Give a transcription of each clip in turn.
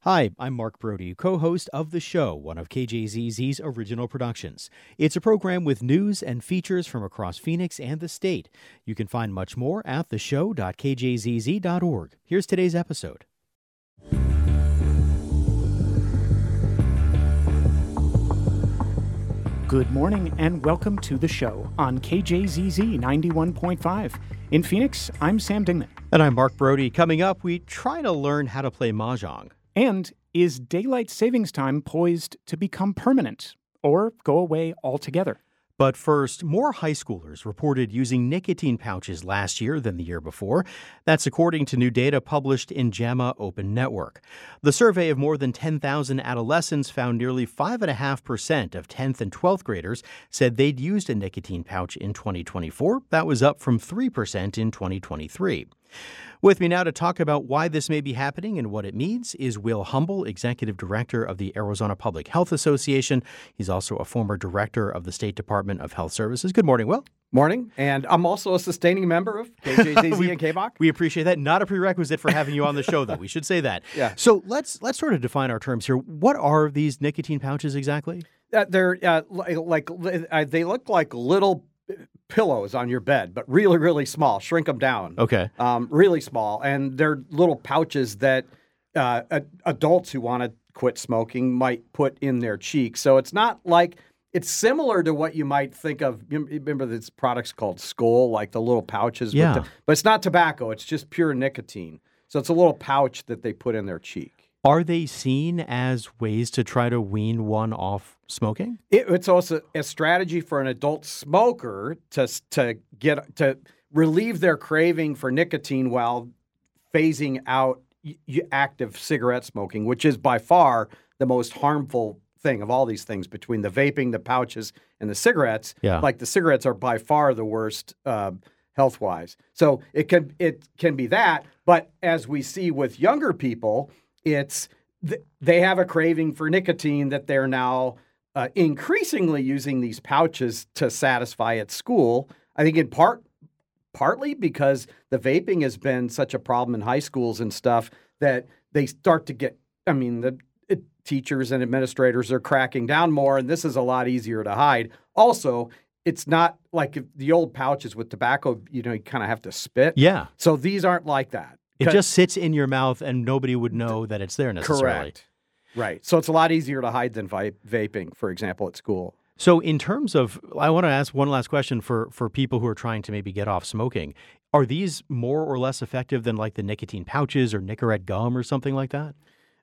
Hi, I'm Mark Brody, co-host of The Show, one of KJZZ's original productions. It's a program with news and features from across Phoenix and the state. You can find much more at theshow.kjzz.org. Here's today's episode. Good morning and welcome to The Show on KJZZ 91.5. In Phoenix, I'm Sam Dingman. And I'm Mark Brody. Coming up, we try to learn how to play Mahjong. And is daylight savings time poised to become permanent or go away altogether? But first, more high schoolers reported using nicotine pouches last year than the year before. That's according to new data published in JAMA Open Network. The survey of more than 10,000 adolescents found nearly 5.5% of 10th and 12th graders said they'd used a nicotine pouch in 2024. That was up from 3% in 2023. With me now to talk about why this may be happening and what it means is Will Humble, Executive Director of the Arizona Public Health Association. He's also a former director of the State Department of Health Services. Good morning, Will. Morning. And I'm also a sustaining member of KJZZ and KBOC. We appreciate that. Not a prerequisite for having you on the show, though. We should say that. Yeah. So let's sort of define our terms here. What are these nicotine pouches exactly? They're they look like little pillows on your bed, but really, really small. Shrink them down. Okay. Really small. And they're little pouches that adults who want to quit smoking might put in their cheeks. So it's not like it's similar to what you might think of. Remember this product's called Skoal, like the little pouches. Yeah. But it's not tobacco. It's just pure nicotine. So it's a little pouch that they put in their cheek. Are they seen as ways to try to wean one off smoking? It's also a strategy for an adult smoker to relieve their craving for nicotine while phasing out active cigarette smoking, which is by far the most harmful thing of all these things between the vaping, the pouches, and the cigarettes. Yeah. Like the cigarettes are by far the worst health-wise. So it can be that, but as we see with younger people, they have a craving for nicotine that they're now increasingly using these pouches to satisfy at school. I think in partly because the vaping has been such a problem in high schools and stuff that they start to get, the teachers and administrators are cracking down more, and this is a lot easier to hide. Also, it's not like the old pouches with tobacco, you kind of have to spit. Yeah. So these aren't like that. It just sits in your mouth and nobody would know that it's there necessarily. Correct. Right. So it's a lot easier to hide than vaping, for example, at school. So in terms of, I want to ask one last question for people who are trying to maybe get off smoking. Are these more or less effective than like the nicotine pouches or Nicorette gum or something like that?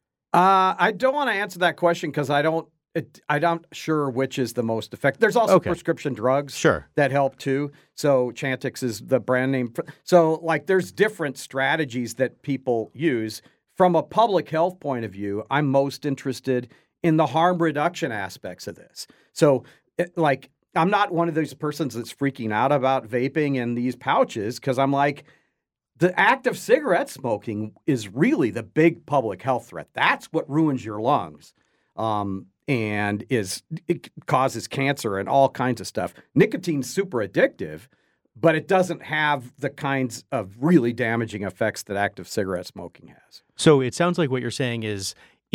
I don't want to answer that question because I'm not sure which is the most effective. There's also prescription drugs that help too. So Chantix is the brand name. So there's different strategies that people use. From a public health point of view, I'm most interested in the harm reduction aspects of this. So I'm not one of those persons that's freaking out about vaping and these pouches because I'm like, the act of cigarette smoking is really the big public health threat. That's what ruins your lungs. And it causes cancer and all kinds of stuff. Nicotine's super addictive, but it doesn't have the kinds of really damaging effects that active cigarette smoking has. So it sounds like what you're saying is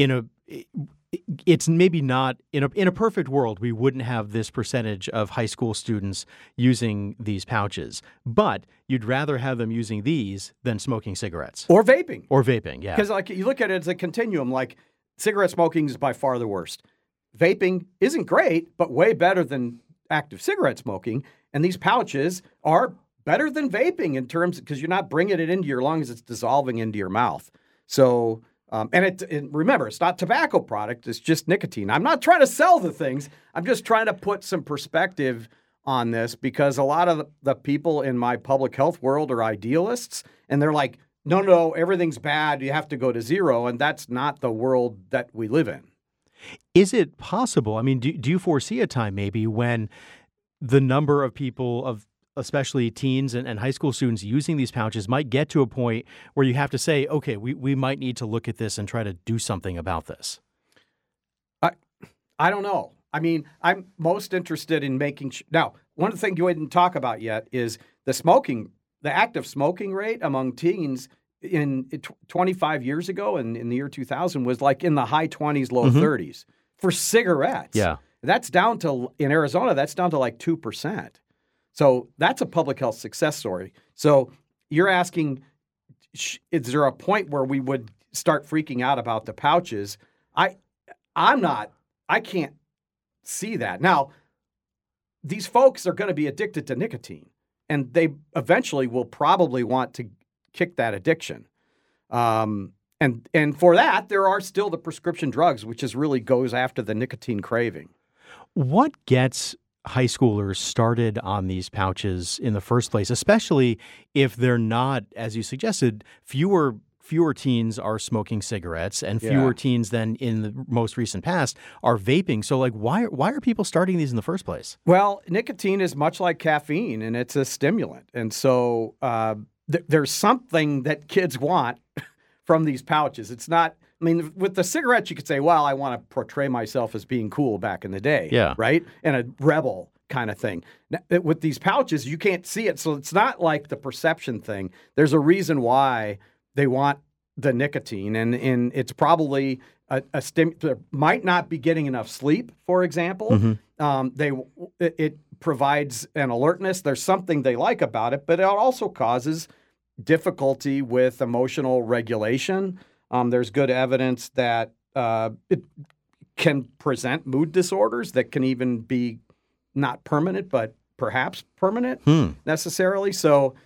it's maybe not in a perfect world, we wouldn't have this percentage of high school students using these pouches, but you'd rather have them using these than smoking cigarettes or vaping. Yeah. Because you look at it as a continuum, cigarette smoking is by far the worst. Vaping isn't great, but way better than active cigarette smoking. And these pouches are better than vaping in terms because you're not bringing it into your lungs; it's dissolving into your mouth. So, and remember, it's not tobacco product; it's just nicotine. I'm not trying to sell the things. I'm just trying to put some perspective on this because a lot of the people in my public health world are idealists, and they're like, no, everything's bad. You have to go to zero, and that's not the world that we live in. Is it possible? Do you foresee a time maybe when the number of people, especially teens and high school students using these pouches might get to a point where you have to say, okay, we might need to look at this and try to do something about this? I don't know. I'm most interested in making now, one of the things you didn't talk about yet is the active smoking rate among teens in 25 years ago, in the year 2000, was like in the high 20s, low 30s for cigarettes. Yeah. That's down to, in Arizona, that's down to like 2%. So that's a public health success story. So you're asking, is there a point where we would start freaking out about the pouches? I can't see that. Now, these folks are going to be addicted to nicotine, and they eventually will probably want to kick that addiction. And for that, there are still the prescription drugs, which is really goes after the nicotine craving. What gets high schoolers started on these pouches in the first place, especially if they're not, as you suggested, fewer teens are smoking cigarettes and fewer teens than in the most recent past are vaping. So, like, why are people starting these in the first place? Well, nicotine is much like caffeine, and it's a stimulant. And so there's something that kids want from these pouches. It's not, I mean, with the cigarettes, you could say, well, I want to portray myself as being cool back in the day. Yeah. Right? And a rebel kind of thing. Now, with these pouches, you can't see it. So it's not like the perception thing. There's a reason why they want the nicotine. And it's probably they might not be getting enough sleep, for example. It provides an alertness. There's something they like about it, but it also causes difficulty with emotional regulation. There's good evidence that it can present mood disorders that can even be not permanent, but perhaps permanent necessarily. So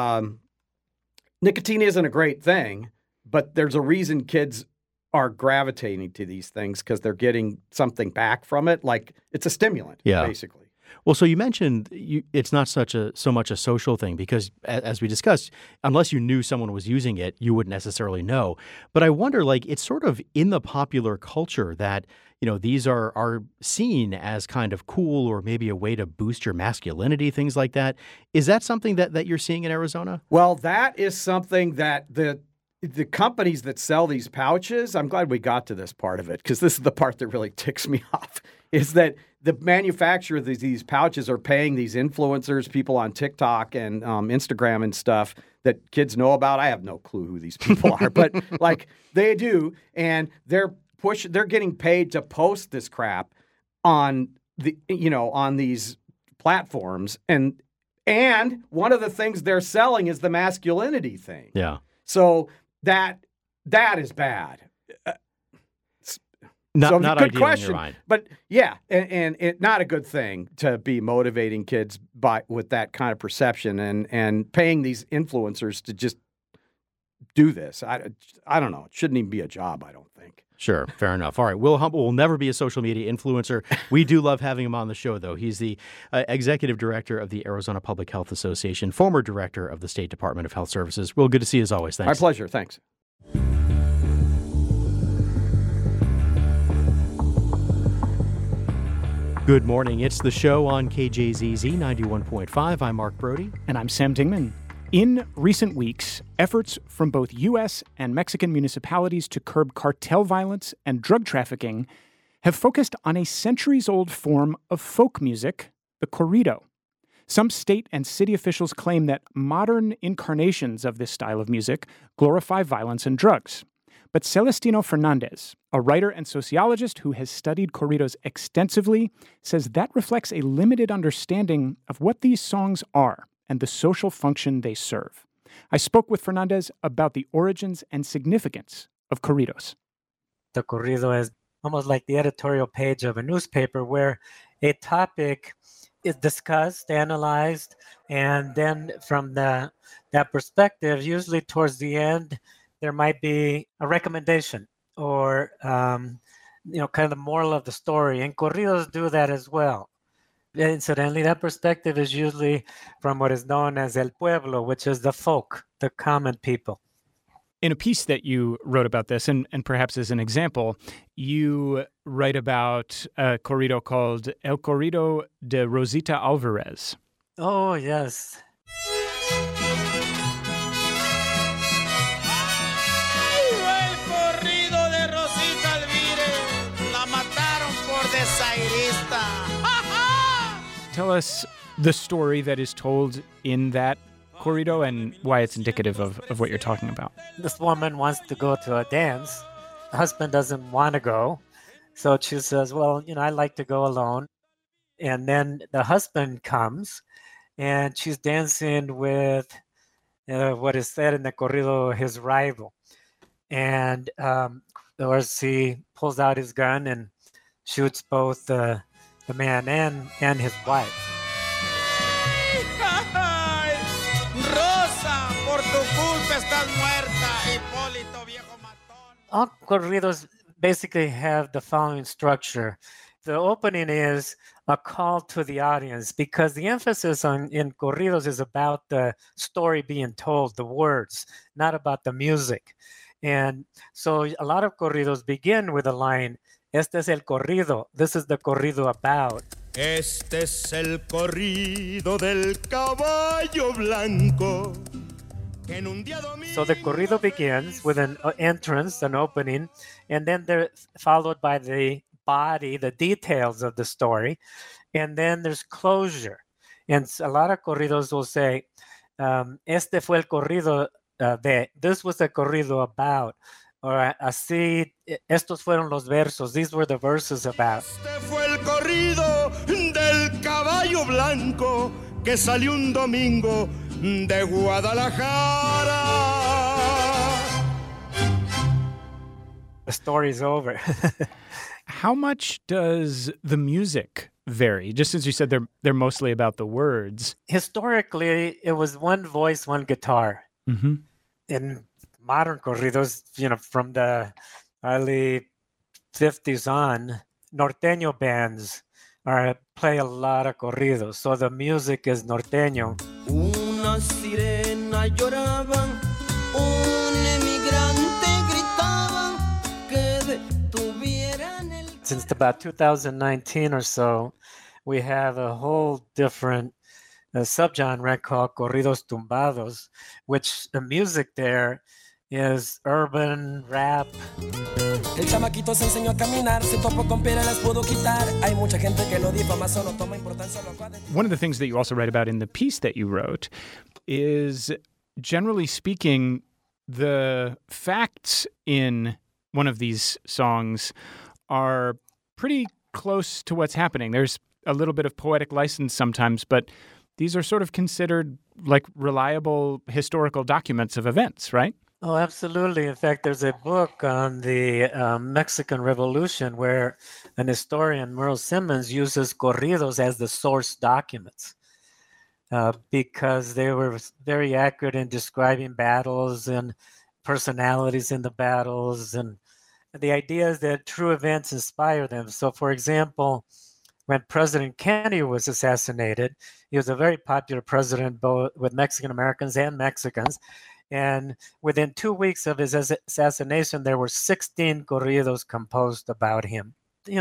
nicotine isn't a great thing, but there's a reason kids are gravitating to these things because they're getting something back from it. Like it's a stimulant, basically. Well, so you mentioned it's not so much a social thing because, as we discussed, unless you knew someone was using it, you wouldn't necessarily know. But I wonder, like, it's sort of in the popular culture that, these are seen as kind of cool or maybe a way to boost your masculinity, things like that. Is that something that you're seeing in Arizona? Well, that is something that the companies that sell these pouches, I'm glad we got to this part of it because this is the part that really ticks me off, is that the manufacturer of these pouches are paying these influencers, people on TikTok and Instagram and stuff that kids know about. I have no clue who these people are, but like they do, and they're getting paid to post this crap on on these platforms, and one of the things they're selling is the masculinity thing. Yeah. So that is bad. Not good ideal question, in your mind. But yeah, and it not a good thing to be motivating kids with that kind of perception and paying these influencers to just do this. I don't know. It shouldn't even be a job, I don't think. Sure, fair enough. All right, Will Humble will never be a social media influencer. We do love having him on the show, though. He's the executive director of the Arizona Public Health Association, former director of the State Department of Health Services. Will, good to see you as always. Thanks. My pleasure. Thanks. Good morning. It's the show on KJZZ 91.5. I'm Mark Brody. And I'm Sam Dingman. In recent weeks, efforts from both U.S. and Mexican municipalities to curb cartel violence and drug trafficking have focused on a centuries-old form of folk music, the corrido. Some state and city officials claim that modern incarnations of this style of music glorify violence and drugs. But Celestino Fernandez, a writer and sociologist who has studied corridos extensively, says that reflects a limited understanding of what these songs are and the social function they serve. I spoke with Fernandez about the origins and significance of corridos. The corrido is almost like the editorial page of a newspaper where a topic is discussed, analyzed, and then from that perspective, usually towards the end, there might be a recommendation or kind of the moral of the story. And corridos do that as well. Incidentally, that perspective is usually from what is known as el pueblo, which is the folk, the common people. In a piece that you wrote about this, and perhaps as an example, you write about a corrido called El Corrido de Rosita Alvarez. Oh, yes. El corrido de Rosita Alvarez, la mataron por desairista. Tell us the story that is told in that corrido and why it's indicative of what you're talking about. This woman wants to go to a dance. The husband doesn't want to go. So she says, well, I like to go alone. And then the husband comes and she's dancing with what is said in the corrido, his rival. And he pulls out his gun and shoots both the man and his wife. Rosa, por tu culpa estás muerta, Hipólito, viejo matón. All corridos basically have the following structure. The opening is a call to the audience because the emphasis in corridos is about the story being told, the words, not about the music. And so a lot of corridos begin with a line, este es el corrido, this is the corrido about. Este es el corrido del caballo blanco. So the corrido begins with an entrance, an opening, and then they're followed by the body, the details of the story, and then there's closure. And a lot of corridos will say, este fue el corrido this was the corrido about, or así, estos fueron los versos, these were the verses about. Este fue el corrido del caballo blanco que salió un domingo de Guadalajara. The story's over. How much does the music vary? Just as you said, they're mostly about the words. Historically, it was one voice, one guitar. Mm-hmm. In modern corridos, from the early 50s on, norteño bands play a lot of corridos. So the music is norteño. Una sirena lloraba, un emigrante gritaba que detuvieran el... Since about 2019 or so, we have a whole different subgenre called corridos tumbados, which the music there is urban rap. El chamaquito se enseñó a caminar, se topó con piedra, las pudo quitar. Hay mucha gente que lo difama, solo toma importancia lo cual. One of the things that you also write about in the piece that you wrote is, generally speaking, the facts in one of these songs are pretty close to what's happening. There's a little bit of poetic license sometimes, but these are sort of considered like reliable historical documents of events, right? Oh, absolutely. In fact, there's a book on the Mexican Revolution where an historian, Merle Simmons, uses corridos as the source documents because they were very accurate in describing battles and personalities in the battles. And the idea is that true events inspire them. So, for example, when President Kennedy was assassinated, he was a very popular president both with Mexican Americans and Mexicans. And within 2 weeks of his assassination, there were 16 corridos composed about him.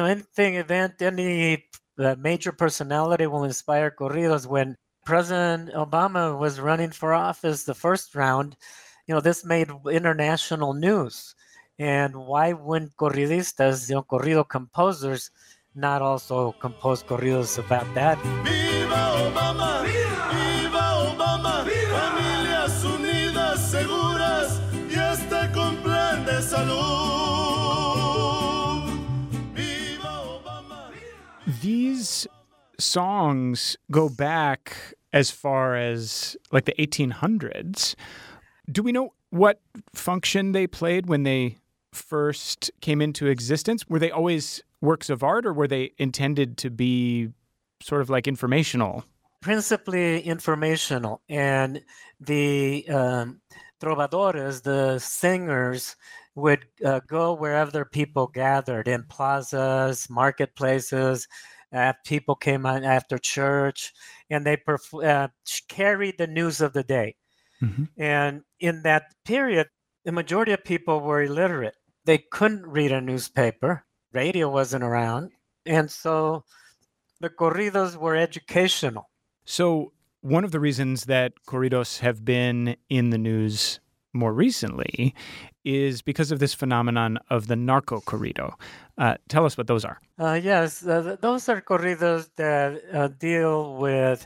Any major personality will inspire corridos. When President Obama was running for office the first round, this made international news. And why wouldn't corridistas, corrido composers, not also compose corridos about that? Viva Obama! Viva Obama! Familias unidas, seguras, y este con plan de salud. Viva Obama! These songs go back as far as like the 1800s. Do we know what function they played when they first came into existence? Were they always works of art, or were they intended to be sort of like informational? Principally informational. And the trovadores, the singers, would go wherever people gathered, in plazas, marketplaces. People came on after church, and they carried the news of the day. Mm-hmm. And in that period, the majority of people were illiterate. They couldn't read a newspaper. Radio wasn't around. And so the corridos were educational. So one of the reasons that corridos have been in the news more recently is because of this phenomenon of the narco corrido. Tell us what those are. Yes, those are corridos that deal with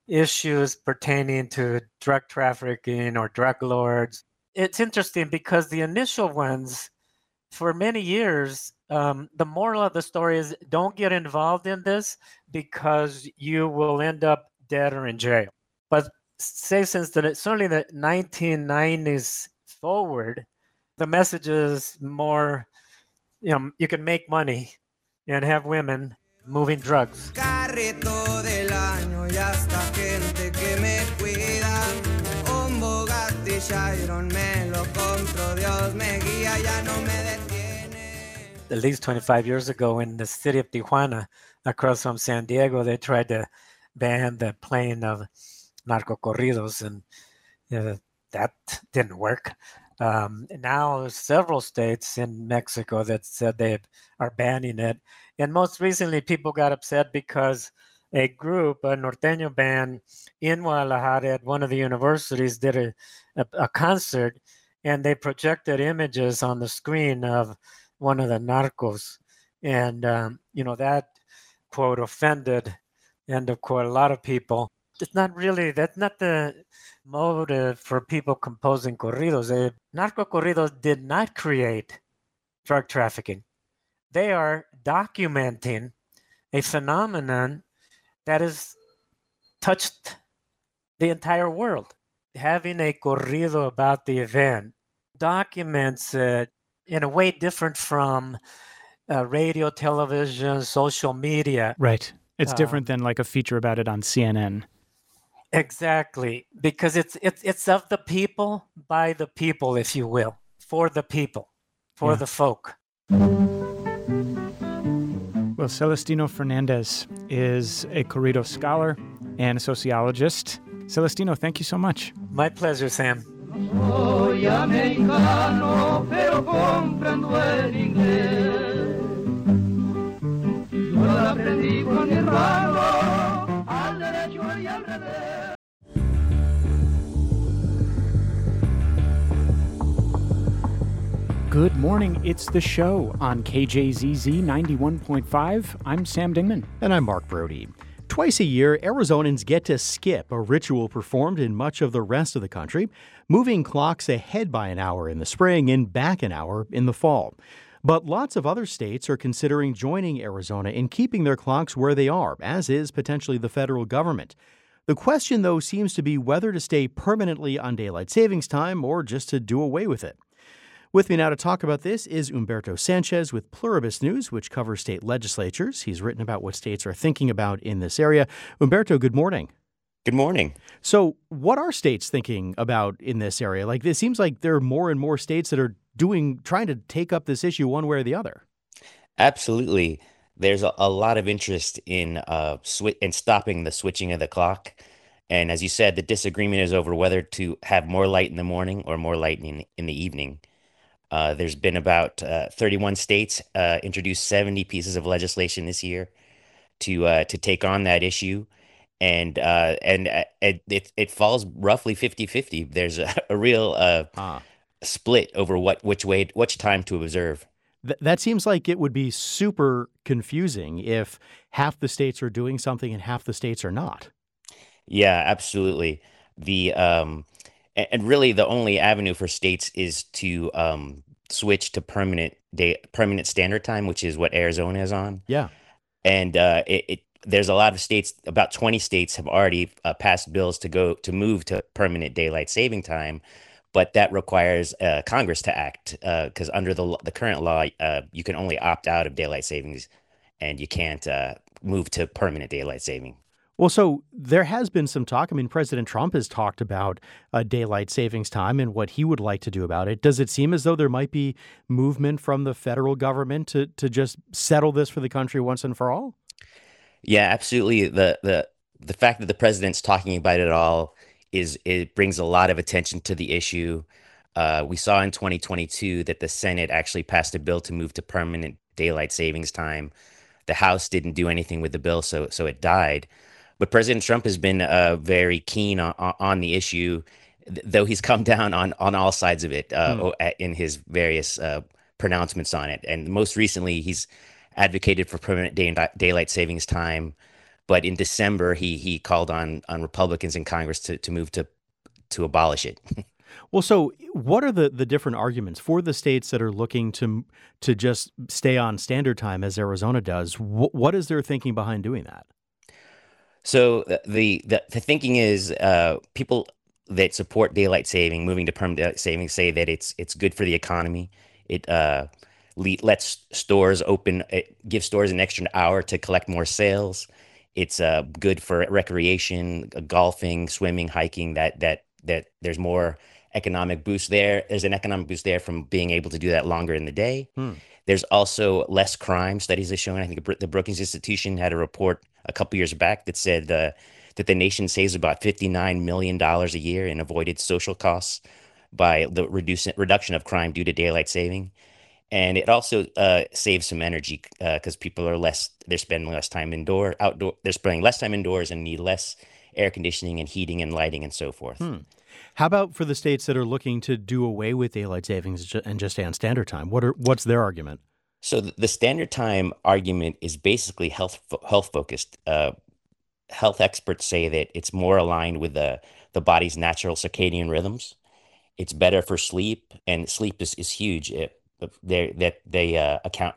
issues pertaining to drug trafficking or drug lords. It's interesting because the initial ones, for many years, the moral of the story is don't get involved in this because you will end up dead or in jail. But say since certainly the 1990s forward, the message is more, you can make money and have women moving drugs. Carrito del año y hasta gente que me cuida. Un Bugatti Chiron me lo compro, Dios me guía, ya no me detiene. At least 25 years ago in the city of Tijuana, across from San Diego, they tried to ban the playing of narcocorridos, and that didn't work. Now several states in Mexico that said they are banning it. And most recently, people got upset because a group, a norteño band in Guadalajara at one of the universities, did a concert, and they projected images on the screen of one of the narcos. And, that, quote, offended, end of quote, a lot of people. That's not the motive for people composing corridos. Narco corridos did not create drug trafficking. They are documenting a phenomenon that has touched the entire world. Having a corrido about the event documents it in a way different from radio, television, social media. Right. It's different than like a feature about it on CNN. Exactly, because it's of the people, by the people, if you will, for the people, for the folk. Well, Celestino Fernandez is a corrido scholar and a sociologist. Celestino, thank you so much. My pleasure, Sam. Soy americano, pero comprendo el inglés. Yo lo aprendí con mi rango, al derecho y al revés. Good morning. It's the show on KJZZ 91.5. I'm Sam Dingman. And I'm Mark Brody. Twice a year, Arizonans get to skip a ritual performed in much of the rest of the country, moving clocks ahead by an hour in the spring and back an hour in the fall. But lots of other states are considering joining Arizona in keeping their clocks where they are, as is potentially the federal government. The question, though, seems to be whether to stay permanently on daylight savings time or just to do away with it. With me now to talk about this is Humberto Sanchez with Pluribus News, which covers state legislatures. He's written about what states are thinking about in this area. Humberto, good morning. Good morning. So what are states thinking about in this area? Like, it seems like there are more and more states that are trying to take up this issue one way or the other. Absolutely. There's a lot of interest in stopping the switching of the clock. And as you said, the disagreement is over whether to have more light in the morning or more light in the evening. There's been about 31 states introduced 70 pieces of legislation this year to take on that issue. And it falls roughly 50-50. There's a real split over which time to observe. That seems like it would be super confusing if half the states are doing something and half the states are not. Yeah, absolutely. And really the only avenue for states is to switch to permanent standard time, which is what Arizona is on. Yeah. And there's a lot of states, about 20 states have already passed bills to move to permanent daylight saving time, but that requires Congress to act because under the current law, you can only opt out of daylight savings and you can't move to permanent daylight saving. Well, so there has been some talk. I mean, President Trump has talked about daylight savings time and what he would like to do about it. Does it seem as though there might be movement from the federal government to just settle this for the country once and for all? Yeah, absolutely. The fact that the president's talking about it all it brings a lot of attention to the issue. We saw in 2022 that the Senate actually passed a bill to move to permanent daylight savings time. The House didn't do anything with the bill, so it died. But President Trump has been very keen on the issue, though he's come down on all sides of it in his various pronouncements on it. And most recently, he's advocated for permanent daylight savings time But in December, he called on Republicans in Congress to move to abolish it. Well, so what are the different arguments for the states that are looking to just stay on standard time as Arizona does? What is their thinking behind doing that? So the thinking is people that support daylight saving, moving to permanent daylight saving, say that it's good for the economy. It lets stores open. It gives stores an extra hour to collect more sales. It's good for recreation, golfing, swimming, hiking. That there's more economic boost there. There's an economic boost there from being able to do that longer in the day. There's also less crime. Studies have shown. I think the Brookings Institution had a report a couple years back that said that the nation saves about $59 million a year in avoided social costs by the reduction of crime due to daylight saving. And it also saves some energy because people they're spending less time they're spending less time indoors and need less air conditioning and heating and lighting and so forth. How about for the states that are looking to do away with daylight savings and just stay on standard time? What's their argument? So the standard time argument is basically health focused. Health experts say that it's more aligned with the body's natural circadian rhythms. It's better for sleep, and sleep is huge. They account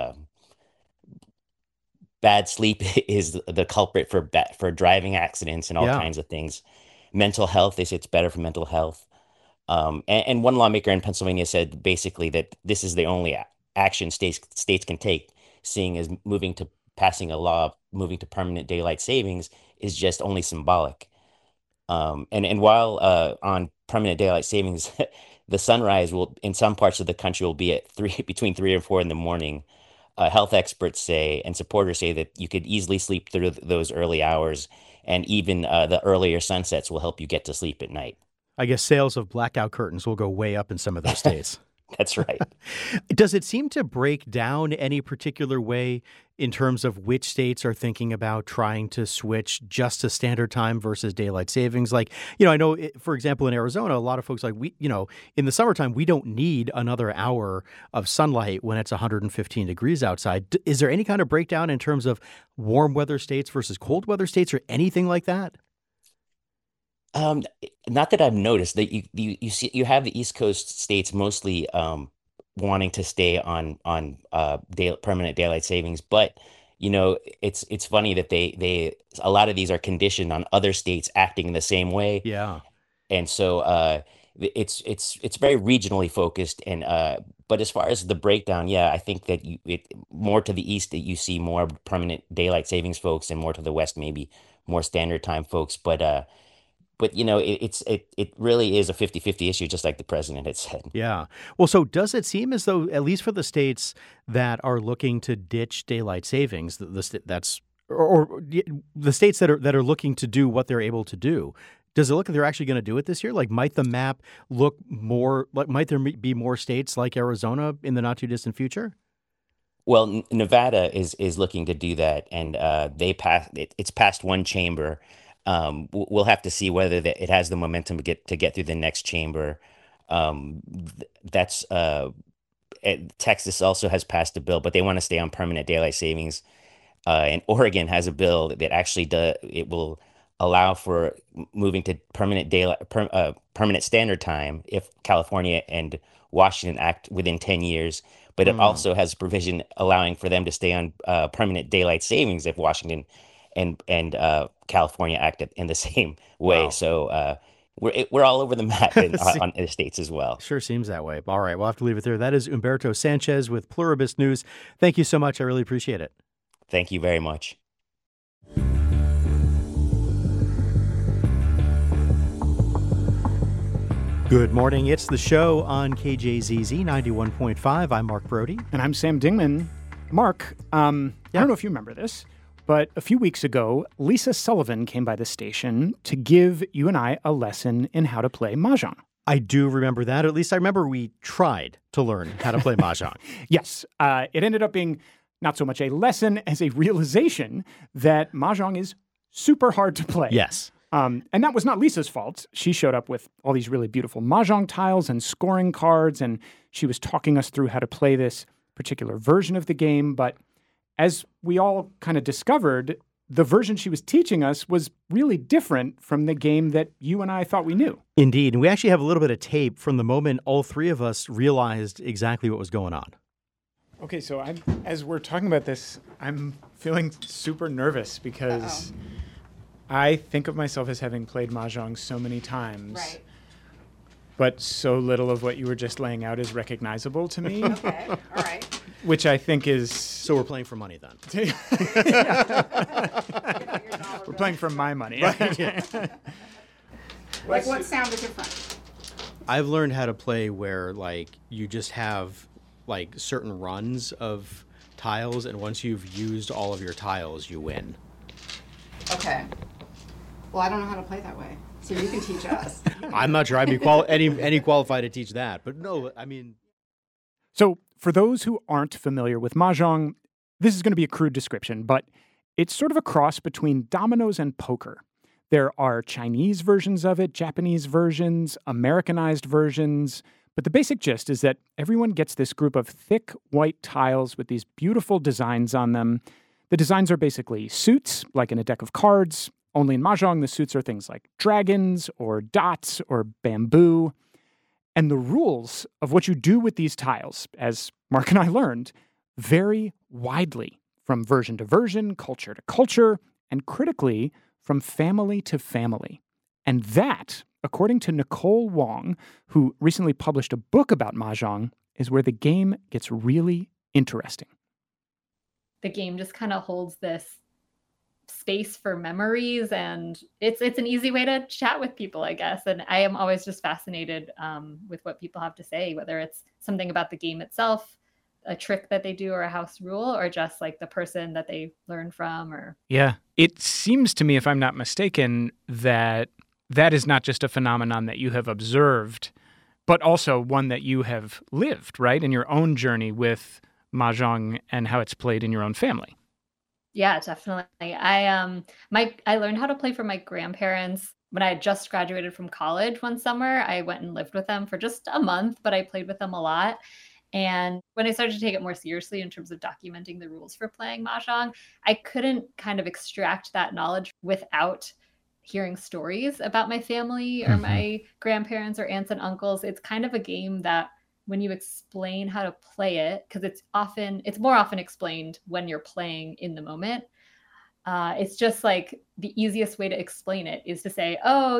bad sleep is the culprit for driving accidents and all kinds of things. Mental health, they say it's better for mental health. And one lawmaker in Pennsylvania said basically that this is the only action states can take, seeing as passing a law moving to permanent daylight savings is just only symbolic. And while on permanent daylight savings, the sunrise will in some parts of the country will be at between 3 and 4 in the morning. Health experts say and supporters say that you could easily sleep through those early hours, and even the earlier sunsets will help you get to sleep at night. I guess sales of blackout curtains will go way up in some of those states. That's right. Does it seem to break down any particular way in terms of which states are thinking about trying to switch just to standard time versus daylight savings? Like, I know, for example, in Arizona, a lot of folks in the summertime, we don't need another hour of sunlight when it's 115 degrees outside. Is there any kind of breakdown in terms of warm weather states versus cold weather states or anything like that? Not that I've noticed that you have the East Coast states mostly wanting to stay on permanent daylight savings, but it's funny that they a lot of these are conditioned on other states acting in the same way. Yeah, and so it's very regionally focused. And but as far as the breakdown, I think that more to the east that you see more permanent daylight savings folks, and more to the west maybe more standard time folks. But it really is a 50-50 issue, just like the president had said. Yeah. Well, so does it seem as though, at least for the states that are looking to ditch daylight savings, the states that are looking to do what they're able to do, does it look like they're actually going to do it this year? Like, might the map look more like, might there be more states like Arizona in the not too distant future? Well, Nevada is looking to do that, and it's passed one chamber. We'll have to see whether it has the momentum to get through the next chamber. Texas also has passed a bill, but they want to stay on permanent daylight savings. And Oregon has a bill that actually it will allow for moving to permanent standard time if California and Washington act within 10 years. But it also has a provision allowing for them to stay on permanent daylight savings if Washington and California acted in the same way. Wow. So we're all over the map on the states as well. Sure seems that way. All right, we'll have to leave it there. That is Humberto Sanchez with Pluribus News. Thank you so much. I really appreciate it. Thank you very much. Good morning. It's The Show on KJZZ 91.5. I'm Mark Brody. And I'm Sam Dingman. Mark, I don't know if you remember this, but a few weeks ago, Lisa Sullivan came by the station to give you and I a lesson in how to play Mahjong. I do remember that. At least I remember we tried to learn how to play Mahjong. Yes. It ended up being not so much a lesson as a realization that Mahjong is super hard to play. Yes. And that was not Lisa's fault. She showed up with all these really beautiful Mahjong tiles and scoring cards, and she was talking us through how to play this particular version of the game. But as we all kind of discovered, the version she was teaching us was really different from the game that you and I thought we knew. Indeed. And we actually have a little bit of tape from the moment all three of us realized exactly what was going on. Okay, so as we're talking about this, I'm feeling super nervous because I think of myself as having played Mahjong so many times. Right. But so little of what you were just laying out is recognizable to me. Okay, all right. Which I think is... So we're playing for money then. We're playing for my money. Right. Yeah. Like what sounded different? I've learned how to play where like you just have like certain runs of tiles, and once you've used all of your tiles, you win. Okay. Well, I don't know how to play that way, so you can teach us. I'm not sure I'd be any qualified to teach that, but no, I mean... So for those who aren't familiar with Mahjong, this is going to be a crude description, but it's sort of a cross between dominoes and poker. There are Chinese versions of it, Japanese versions, Americanized versions, but the basic gist is that everyone gets this group of thick white tiles with these beautiful designs on them. The designs are basically suits, like in a deck of cards. Only in Mahjong, the suits are things like dragons or dots or bamboo. And the rules of what you do with these tiles, as Mark and I learned, vary widely from version to version, culture to culture, and critically, from family to family. And that, according to Nicole Wong, who recently published a book about Mahjong, is where the game gets really interesting. The game just kind of holds this space for memories, and it's an easy way to chat with people, I guess. And I am always just fascinated with what people have to say, whether it's something about the game itself, a trick that they do or a house rule, or just like the person that they learn from. Or yeah, it seems to me, if I'm not mistaken, that is not just a phenomenon that you have observed, but also one that you have lived, right, in your own journey with Mahjong and how it's played in your own family. Yeah, definitely. I learned how to play from my grandparents when I had just graduated from college one summer. I went and lived with them for just a month, but I played with them a lot. And when I started to take it more seriously in terms of documenting the rules for playing Mahjong, I couldn't kind of extract that knowledge without hearing stories about my family or my grandparents or aunts and uncles. It's kind of a game that when you explain how to play it, because it's more often explained when you're playing in the moment. It's just like the easiest way to explain it is to say, oh,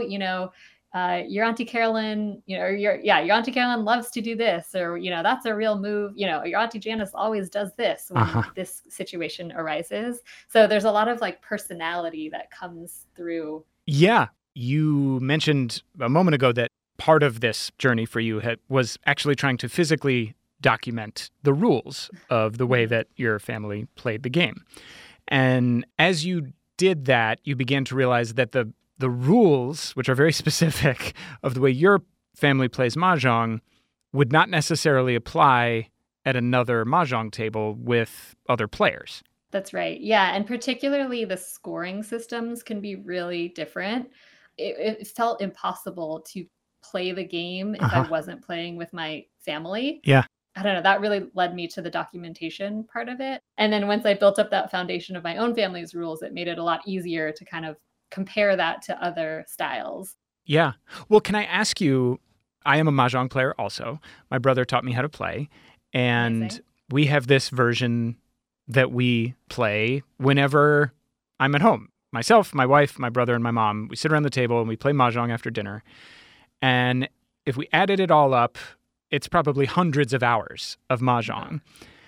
your Auntie Carolyn, your Auntie Carolyn loves to do this, or, that's a real move. Your Auntie Janice always does this when this situation arises. So there's a lot of like personality that comes through. Yeah. You mentioned a moment ago that part of this journey for you was actually trying to physically document the rules of the way that your family played the game. And as you did that, you began to realize that the rules, which are very specific of the way your family plays Mahjong, would not necessarily apply at another Mahjong table with other players. That's right. Yeah. And particularly the scoring systems can be really different. It felt impossible to play the game if I wasn't playing with my family. Yeah. I don't know. That really led me to the documentation part of it. And then once I built up that foundation of my own family's rules, it made it a lot easier to kind of compare that to other styles. Yeah. Well, can I ask you, I am a Mahjong player also. My brother taught me how to play. And we have this version that we play whenever I'm at home. Myself, my wife, my brother, and my mom, we sit around the table and we play Mahjong after dinner. And if we added it all up, it's probably hundreds of hours of Mahjong.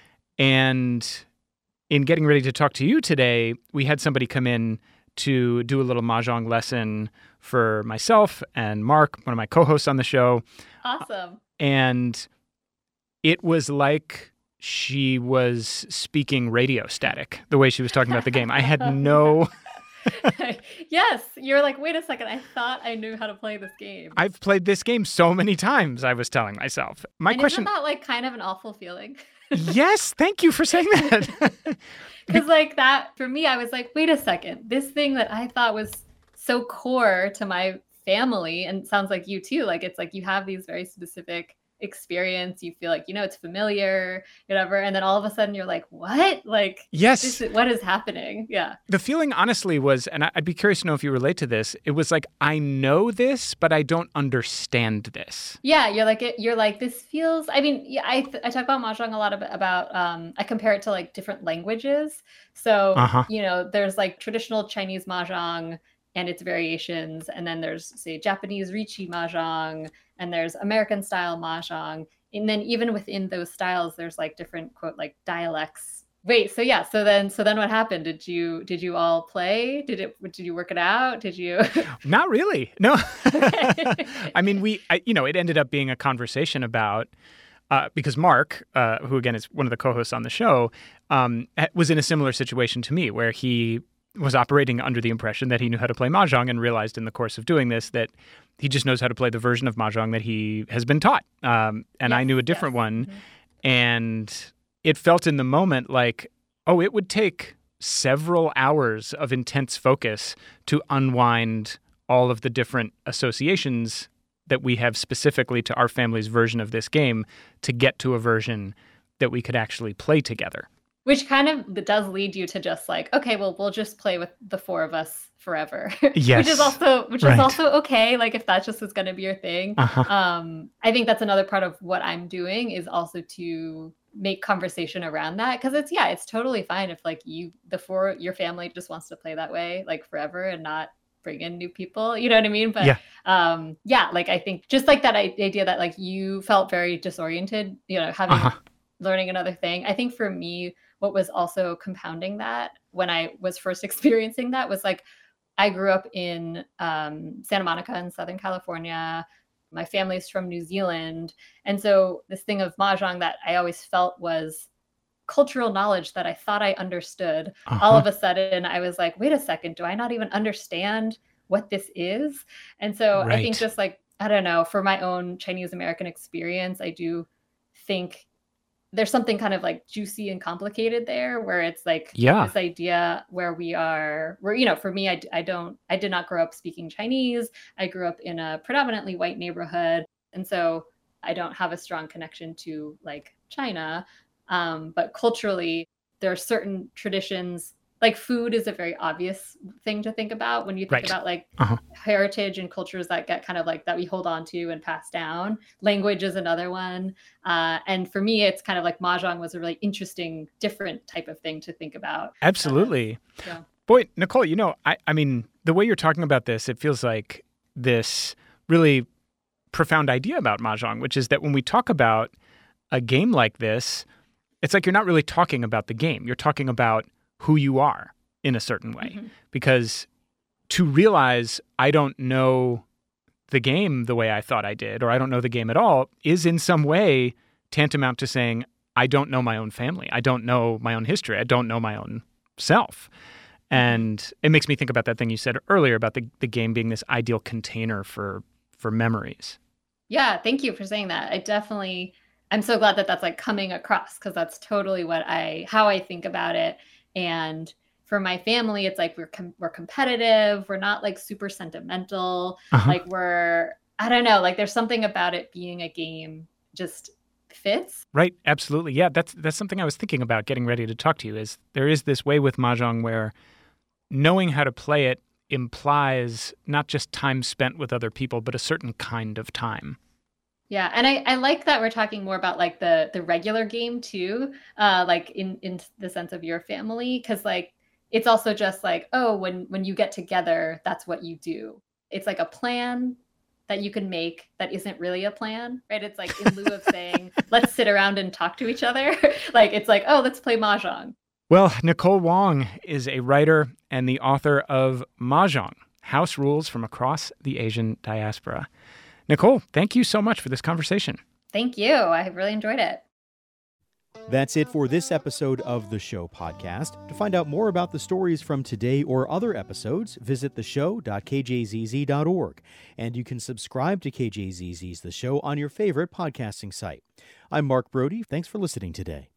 And in getting ready to talk to you today, we had somebody come in to do a little Mahjong lesson for myself and Mark, one of my co-hosts on the show. Awesome. And it was like she was speaking radio static, the way she was talking about the game. I had no... Yes, you're like, wait a second, I thought I knew how to play this game. I've played this game so many times, I was telling myself. Isn't that like kind of an awful feeling? Yes, thank you for saying that. Because like that, for me, I was like, wait a second, this thing that I thought was so core to my family, and it sounds like you too, like it's like you have these very specific experience. You feel like, it's familiar, whatever. And then all of a sudden you're like, what? Like, yes, what is happening? Yeah. The feeling honestly was, and I'd be curious to know if you relate to this, it was like, I know this, but I don't understand this. Yeah. You're like, this feels, I mean, yeah, I talk about Mahjong a lot about, I compare it to like different languages. So, there's like traditional Chinese Mahjong and its variations. And then there's, say, Japanese Riichi Mahjong, and there's American style Mahjong. And then even within those styles, there's like different, quote, like dialects. Wait, so then what happened? Did you all play? Did you work it out? Did you? Not really. No. I mean, it ended up being a conversation about, because Mark, who again is one of the co-hosts on the show, was in a similar situation to me, where he was operating under the impression that he knew how to play Mahjong and realized in the course of doing this that he just knows how to play the version of Mahjong that he has been taught. I knew a different one. Mm-hmm. And it felt in the moment like, it would take several hours of intense focus to unwind all of the different associations that we have specifically to our family's version of this game to get to a version that we could actually play together. Which kind of does lead you to just like, okay, well, we'll just play with the four of us forever. Yes. Which is also okay. Like if that just is going to be your thing. I think that's another part of what I'm doing is also to make conversation around that. Cause it's totally fine if like your family just wants to play that way, like forever and not bring in new people. You know what I mean? But like I think just like that idea that like you felt very disoriented, having learning another thing. I think for me, what was also compounding that when I was first experiencing that was like, I grew up in Santa Monica in Southern California. My family's from New Zealand. And so this thing of Mahjong that I always felt was cultural knowledge that I thought I understood. All of a sudden I was like, wait a second, do I not even understand what this is? And so I think just like, I don't know, for my own Chinese American experience, I do think there's something kind of like juicy and complicated there where it's like this idea where for me, I did not grow up speaking Chinese. I grew up in a predominantly white neighborhood. And so I don't have a strong connection to like China. But culturally, there are certain traditions, like food is a very obvious thing to think about when you think about like heritage and cultures that get kind of like that we hold on to and pass down. Language is another one. And for me, it's kind of like Mahjong was a really interesting, different type of thing to think about. Absolutely. Boy, Nicole, I mean, the way you're talking about this, it feels like this really profound idea about Mahjong, which is that when we talk about a game like this, it's like you're not really talking about the game. You're talking about who you are in a certain way. Because to realize I don't know the game the way I thought I did, or I don't know the game at all, is in some way tantamount to saying, I don't know my own family. I don't know my own history. I don't know my own self. And it makes me think about that thing you said earlier about the game being this ideal container for memories. Yeah, thank you for saying that. I'm so glad that that's like coming across, because that's totally how I think about it. And for my family, it's like we're competitive. We're not like super sentimental. Like I don't know, like there's something about it being a game just fits. Right. Absolutely. Yeah. That's something I was thinking about getting ready to talk to you is there is this way with Mahjong where knowing how to play it implies not just time spent with other people, but a certain kind of time. Yeah, and I like that we're talking more about like the regular game too, like in the sense of your family, because like it's also just like, oh, when you get together, that's what you do. It's like a plan that you can make that isn't really a plan, right? It's like in lieu of saying, let's sit around and talk to each other. Like it's like, oh, let's play Mahjong. Well, Nicole Wong is a writer and the author of Mahjong, House Rules from Across the Asian Diaspora. Nicole, thank you so much for this conversation. Thank you. I really enjoyed it. That's it for this episode of The Show podcast. To find out more about the stories from today or other episodes, visit theshow.kjzz.org. And you can subscribe to KJZZ's The Show on your favorite podcasting site. I'm Mark Brody. Thanks for listening today.